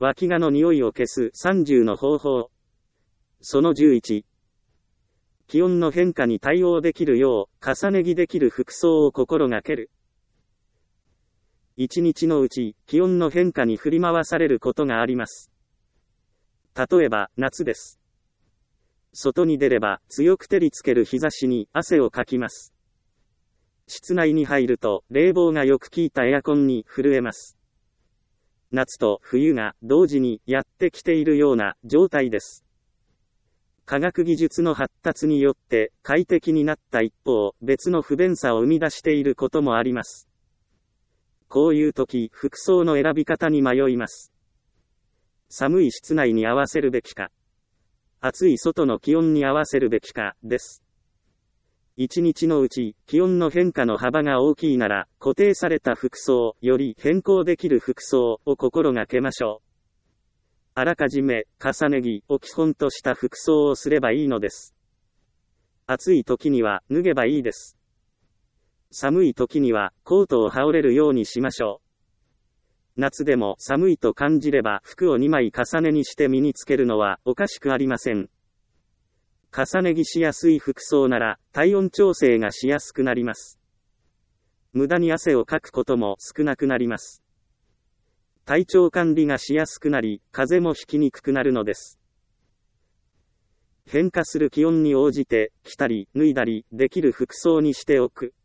脇がの匂いを消す30の方法。その11。気温の変化に対応できるよう、重ね着できる服装を心がける。一日のうち、気温の変化に振り回されることがあります。例えば、夏です。外に出れば、強く照りつける日差しに汗をかきます。室内に入ると、冷房がよく効いたエアコンに震えます。夏と冬が同時にやってきているような状態です。科学技術の発達によって快適になった一方、別の不便さを生み出していることもあります。こういう時、服装の選び方に迷います。寒い室内に合わせるべきか、暑い外の気温に合わせるべきか、です。一日のうち、気温の変化の幅が大きいなら、固定された服装より変更できる服装を心がけましょう。あらかじめ、重ね着を基本とした服装をすればいいのです。暑い時には脱げばいいです。寒い時にはコートを羽織れるようにしましょう。夏でも寒いと感じれば服を2枚重ねにして身につけるのはおかしくありません。重ね着しやすい服装なら体温調整がしやすくなります。無駄に汗をかくことも少なくなります。体調管理がしやすくなり、風邪もひきにくくなるのです。変化する気温に応じて、着たり脱いだりできる服装にしておく。